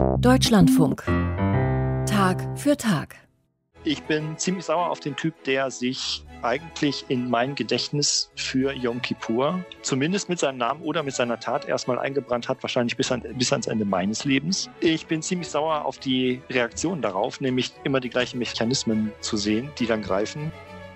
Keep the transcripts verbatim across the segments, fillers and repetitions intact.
Deutschlandfunk. Tag für Tag. Ich bin ziemlich sauer auf den Typ, der sich eigentlich in mein Gedächtnis für Yom Kippur zumindest mit seinem Namen oder mit seiner Tat erstmal eingebrannt hat, wahrscheinlich bis, an, bis ans Ende meines Lebens. Ich bin ziemlich sauer auf die Reaktion darauf, nämlich immer die gleichen Mechanismen zu sehen, die dann greifen.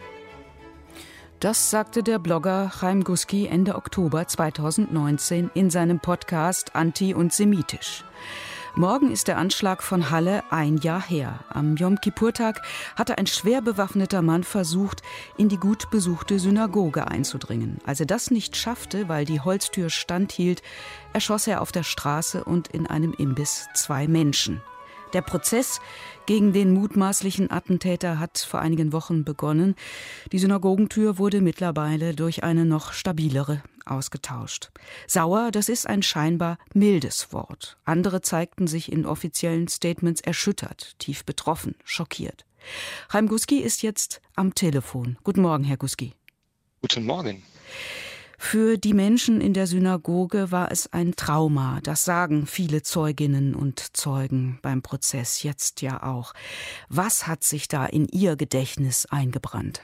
Das sagte der Blogger Chaim Guski Ende Oktober zweitausendneunzehn in seinem Podcast Anti und Semitisch. Morgen ist der Anschlag von Halle ein Jahr her. Am Jom-Kippur-Tag hatte ein schwer bewaffneter Mann versucht, in die gut besuchte Synagoge einzudringen. Als er das nicht schaffte, weil die Holztür standhielt, erschoss er auf der Straße und in einem Imbiss zwei Menschen. Der Prozess gegen den mutmaßlichen Attentäter hat vor einigen Wochen begonnen. Die Synagogentür wurde mittlerweile durch eine noch stabilere ausgetauscht. Sauer, das ist ein scheinbar mildes Wort. Andere zeigten sich in offiziellen Statements erschüttert, tief betroffen, schockiert. Chaim Guski ist jetzt am Telefon. Guten Morgen, Herr Guski. Guten Morgen. Für die Menschen in der Synagoge war es ein Trauma. Das sagen viele Zeuginnen und Zeugen beim Prozess jetzt ja auch. Was hat sich da in Ihr Gedächtnis eingebrannt?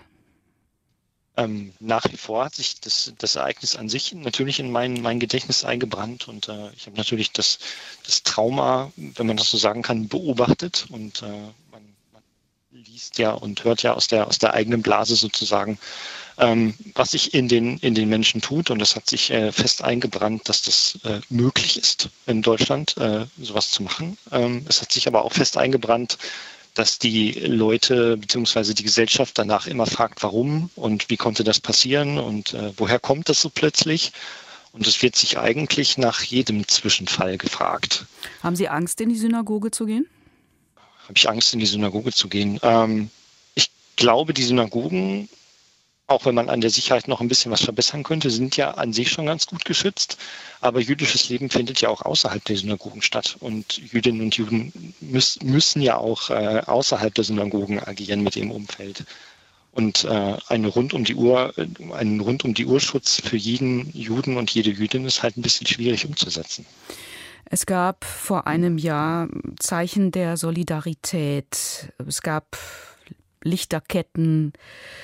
Ähm, nach wie vor hat sich das, das Ereignis an sich natürlich in mein, mein Gedächtnis eingebrannt und äh, ich habe natürlich das, das Trauma, wenn man das so sagen kann, beobachtet und äh, man, man liest ja und hört ja aus der, aus der eigenen Blase sozusagen, ähm, was sich in den, in den Menschen tut und es hat sich äh, fest eingebrannt, dass das äh, möglich ist, in Deutschland äh, sowas zu machen. Ähm, es hat sich aber auch fest eingebrannt, dass die Leute bzw. die Gesellschaft danach immer fragt, warum und wie konnte das passieren und äh, woher kommt das so plötzlich? Und es wird sich eigentlich nach jedem Zwischenfall gefragt. Haben Sie Angst, in die Synagoge zu gehen? Habe ich Angst, in die Synagoge zu gehen? Ähm, ich glaube, die Synagogen, auch wenn man an der Sicherheit noch ein bisschen was verbessern könnte, sind ja an sich schon ganz gut geschützt. Aber jüdisches Leben findet ja auch außerhalb der Synagogen statt. Und Jüdinnen und Juden müß, müssen ja auch äh, außerhalb der Synagogen agieren mit dem Umfeld. Und äh, eine rund um die Uhr, einen rund um die Uhr Schutz für jeden Juden und jede Jüdin ist halt ein bisschen schwierig umzusetzen. Es gab vor einem Jahr Zeichen der Solidarität. Es gab Lichterketten,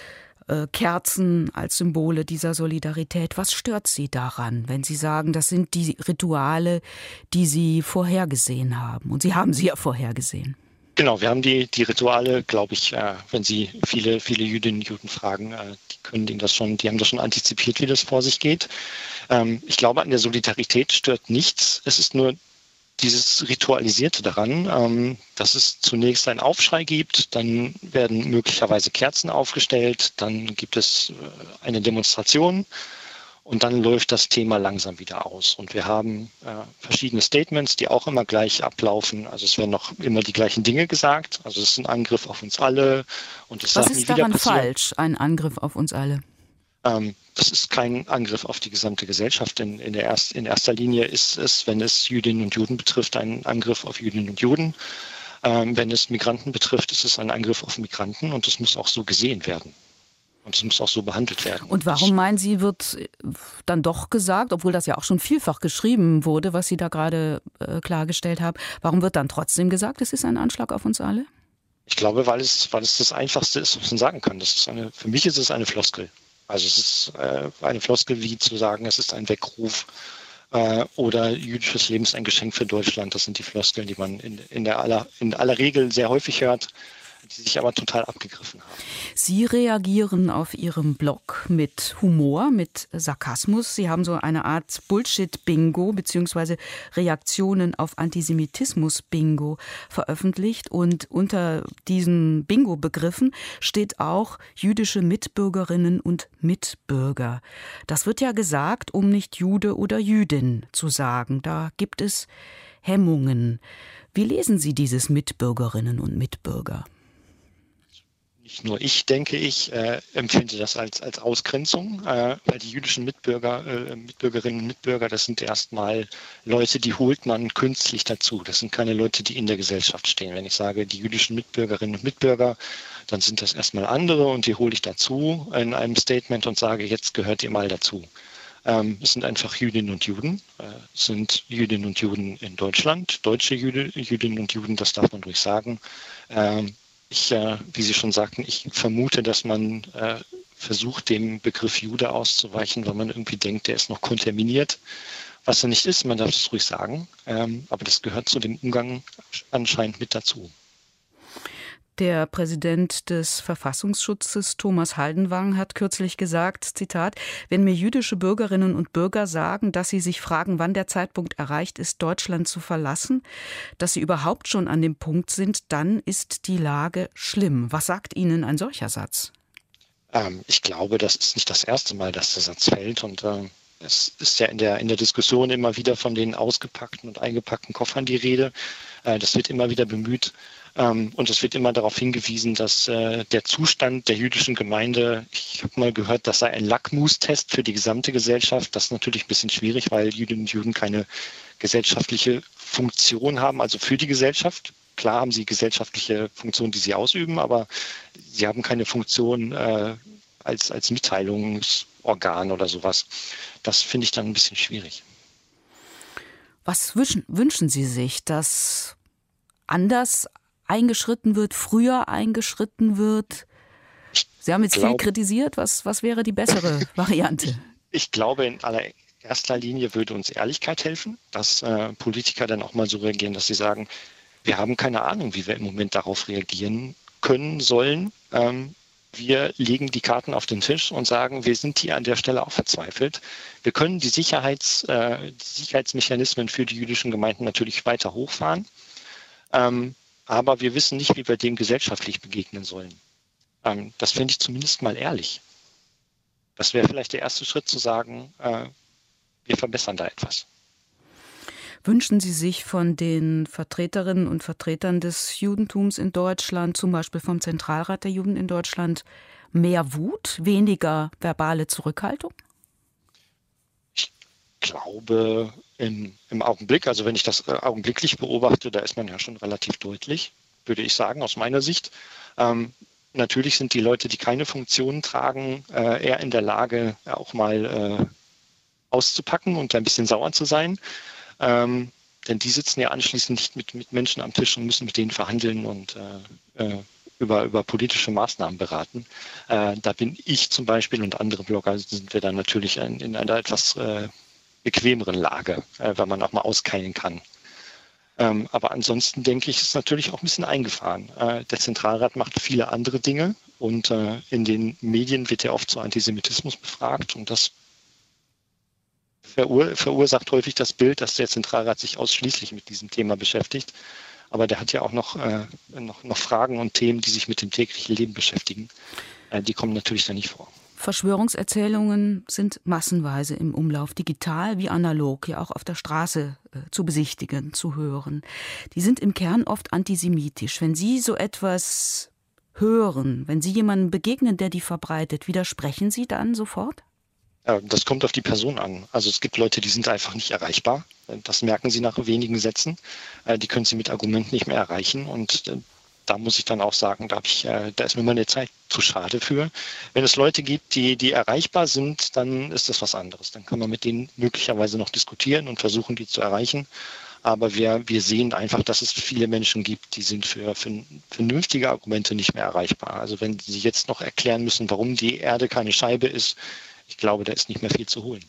Kerzen als Symbole dieser Solidarität. Was stört Sie daran, wenn Sie sagen, das sind die Rituale, die Sie vorhergesehen haben? Und Sie haben sie ja vorhergesehen. Genau, wir haben die, die Rituale, glaube ich, äh, wenn Sie viele, viele Jüdinnen und Juden fragen, äh, die können Ihnen das schon, die haben das schon antizipiert, wie das vor sich geht. Ähm, ich glaube, an der Solidarität stört nichts. Es ist nur dieses Ritualisierte daran, ähm, dass es zunächst einen Aufschrei gibt, dann werden möglicherweise Kerzen aufgestellt, dann gibt es äh, eine Demonstration und dann läuft das Thema langsam wieder aus. Und wir haben äh, verschiedene Statements, die auch immer gleich ablaufen. Also es werden noch immer die gleichen Dinge gesagt. Also es ist ein Angriff auf uns alle. Und es Was ist daran falsch, ein Angriff auf uns alle? Das ist kein Angriff auf die gesamte Gesellschaft. In, in, der erst, in erster Linie ist es, wenn es Jüdinnen und Juden betrifft, ein Angriff auf Jüdinnen und Juden. Ähm, wenn es Migranten betrifft, ist es ein Angriff auf Migranten und das muss auch so gesehen werden. Und es muss auch so behandelt werden. Und warum meinen Sie, wird dann doch gesagt, obwohl das ja auch schon vielfach geschrieben wurde, was Sie da gerade äh, klargestellt haben, warum wird dann trotzdem gesagt, es ist ein Anschlag auf uns alle? Ich glaube, weil es, weil es das Einfachste ist, was man sagen kann. Das ist eine, für mich ist es eine Floskel. Also es ist äh, eine Floskel, wie zu sagen, es ist ein Weckruf äh, oder jüdisches Leben ist ein Geschenk für Deutschland. Das sind die Floskeln, die man in, in, der aller, in aller Regel sehr häufig hört, die sich aber total abgegriffen haben. Sie reagieren auf Ihrem Blog mit Humor, mit Sarkasmus. Sie haben so eine Art Bullshit-Bingo bzw. Reaktionen auf Antisemitismus-Bingo veröffentlicht. Und unter diesen Bingo-Begriffen steht auch jüdische Mitbürgerinnen und Mitbürger. Das wird ja gesagt, um nicht Jude oder Jüdin zu sagen. Da gibt es Hemmungen. Wie lesen Sie dieses Mitbürgerinnen und Mitbürger? Nicht nur ich, denke ich, äh, empfinde das als, als Ausgrenzung, äh, weil die jüdischen Mitbürger, äh, Mitbürgerinnen und Mitbürger, das sind erstmal Leute, die holt man künstlich dazu. Das sind keine Leute, die in der Gesellschaft stehen. Wenn ich sage, die jüdischen Mitbürgerinnen und Mitbürger, dann sind das erstmal andere und die hole ich dazu in einem Statement und sage, jetzt gehört ihr mal dazu. Ähm, es sind einfach Jüdinnen und Juden. Äh, es sind Jüdinnen und Juden in Deutschland, deutsche Jüde, Jüdinnen und Juden, das darf man ruhig sagen. Ähm, ich, äh, wie Sie schon sagten, ich vermute, dass man äh, versucht, dem Begriff Jude auszuweichen, weil man irgendwie denkt, der ist noch kontaminiert. Was er nicht ist, man darf es ruhig sagen, ähm, aber das gehört zu dem Umgang anscheinend mit dazu. Der Präsident des Verfassungsschutzes, Thomas Haldenwang, hat kürzlich gesagt, Zitat, wenn mir jüdische Bürgerinnen und Bürger sagen, dass sie sich fragen, wann der Zeitpunkt erreicht ist, Deutschland zu verlassen, dass sie überhaupt schon an dem Punkt sind, dann ist die Lage schlimm. Was sagt Ihnen ein solcher Satz? Ähm, ich glaube, das ist nicht das erste Mal, dass der Satz fällt und äh, es ist ja in der, in der Diskussion immer wieder von den ausgepackten und eingepackten Koffern die Rede. Äh, das wird immer wieder bemüht. Und es wird immer darauf hingewiesen, dass äh, der Zustand der jüdischen Gemeinde, ich habe mal gehört, das sei ein Lackmustest für die gesamte Gesellschaft. Das ist natürlich ein bisschen schwierig, weil Jüdinnen und Juden keine gesellschaftliche Funktion haben, also für die Gesellschaft. Klar haben sie gesellschaftliche Funktionen, die sie ausüben, aber sie haben keine Funktion äh, als, als Mitteilungsorgan oder sowas. Das finde ich dann ein bisschen schwierig. Was wünschen, wünschen Sie sich, dass anders eingeschritten wird, früher eingeschritten wird? Sie haben jetzt glaub, viel kritisiert. Was, was wäre die bessere Variante? Ich glaube, in allererster Linie würde uns Ehrlichkeit helfen, dass äh, Politiker dann auch mal so reagieren, dass sie sagen, wir haben keine Ahnung, wie wir im Moment darauf reagieren können, sollen. Ähm, wir legen die Karten auf den Tisch und sagen, wir sind hier an der Stelle auch verzweifelt. Wir können die, Sicherheits, äh, die Sicherheitsmechanismen für die jüdischen Gemeinden natürlich weiter hochfahren. Ähm, Aber wir wissen nicht, wie wir dem gesellschaftlich begegnen sollen. Ähm, das finde ich zumindest mal ehrlich. Das wäre vielleicht der erste Schritt zu sagen, äh, wir verbessern da etwas. Wünschen Sie sich von den Vertreterinnen und Vertretern des Judentums in Deutschland, zum Beispiel vom Zentralrat der Juden in Deutschland, mehr Wut, weniger verbale Zurückhaltung? Ich glaube, im, im Augenblick, also wenn ich das augenblicklich beobachte, da ist man ja schon relativ deutlich, würde ich sagen, aus meiner Sicht. Ähm, natürlich sind die Leute, die keine Funktionen tragen, äh, eher in der Lage, auch mal äh, auszupacken und ein bisschen sauer zu sein. Ähm, denn die sitzen ja anschließend nicht mit, mit Menschen am Tisch und müssen mit denen verhandeln und äh, äh, über, über politische Maßnahmen beraten. Äh, da bin ich zum Beispiel und andere Blogger sind wir dann natürlich in, in einer etwas äh, bequemeren Lage, äh, weil man auch mal auskeilen kann. Ähm, aber ansonsten denke ich, ist natürlich auch ein bisschen eingefahren. Äh, der Zentralrat macht viele andere Dinge und äh, in den Medien wird ja oft zu Antisemitismus befragt und das verur- verursacht häufig das Bild, dass der Zentralrat sich ausschließlich mit diesem Thema beschäftigt. Aber der hat ja auch noch, äh, noch, noch Fragen und Themen, die sich mit dem täglichen Leben beschäftigen. Äh, die kommen natürlich da nicht vor. Verschwörungserzählungen sind massenweise im Umlauf, digital wie analog, ja auch auf der Straße äh, zu besichtigen, zu hören. Die sind im Kern oft antisemitisch. Wenn Sie so etwas hören, wenn Sie jemandem begegnen, der die verbreitet, widersprechen Sie dann sofort? Ja, das kommt auf die Person an. Also es gibt Leute, die sind einfach nicht erreichbar. Das merken Sie nach wenigen Sätzen. Äh, die können Sie mit Argumenten nicht mehr erreichen und äh, da muss ich dann auch sagen, da, hab ich, äh, da ist mir meine Zeit zu schade für. Wenn es Leute gibt, die, die erreichbar sind, dann ist das was anderes. Dann kann man mit denen möglicherweise noch diskutieren und versuchen, die zu erreichen. Aber wir, wir sehen einfach, dass es viele Menschen gibt, die sind für, für vernünftige Argumente nicht mehr erreichbar. Also wenn sie jetzt noch erklären müssen, warum die Erde keine Scheibe ist, ich glaube, da ist nicht mehr viel zu holen.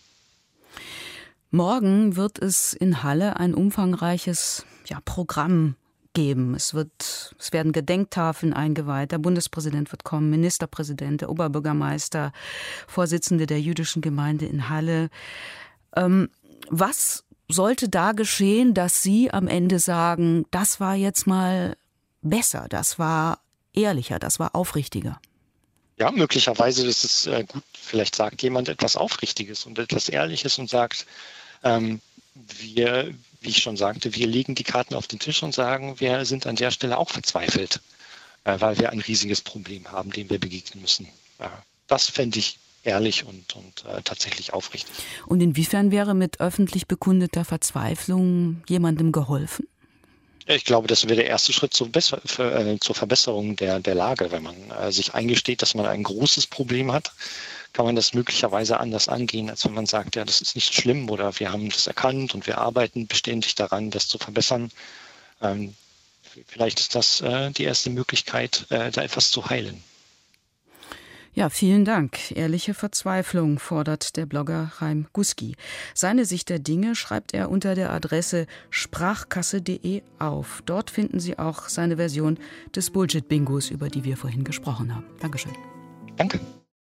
Morgen wird es in Halle ein umfangreiches ja, Programm geben. Es wird, es werden Gedenktafeln eingeweiht. Der Bundespräsident wird kommen, Ministerpräsident, der Oberbürgermeister, Vorsitzende der jüdischen Gemeinde in Halle. Ähm, was sollte da geschehen, dass Sie am Ende sagen, das war jetzt mal besser, das war ehrlicher, das war aufrichtiger? Ja, möglicherweise ist es äh, gut, vielleicht sagt jemand etwas Aufrichtiges und etwas Ehrliches und sagt, ähm, wir, wie ich schon sagte, wir legen die Karten auf den Tisch und sagen, wir sind an der Stelle auch verzweifelt, äh, weil wir ein riesiges Problem haben, dem wir begegnen müssen. Ja, das fände ich ehrlich und, und äh, tatsächlich aufrichtig. Und inwiefern wäre mit öffentlich bekundeter Verzweiflung jemandem geholfen? Ich glaube, das wäre der erste Schritt zur, Besser- für, äh, zur Verbesserung der, der Lage, wenn man äh, sich eingesteht, dass man ein großes Problem hat. kann man das möglicherweise anders angehen, als wenn man sagt, ja, das ist nicht schlimm oder wir haben das erkannt und wir arbeiten beständig daran, das zu verbessern. Ähm, vielleicht ist das äh, die erste Möglichkeit, äh, da etwas zu heilen. Ja, vielen Dank. Ehrliche Verzweiflung fordert der Blogger Chaim Guski. Seine Sicht der Dinge schreibt er unter der Adresse sprachkasse punkt de auf. Dort finden Sie auch seine Version des Bullshit-Bingos, über die wir vorhin gesprochen haben. Dankeschön. Danke.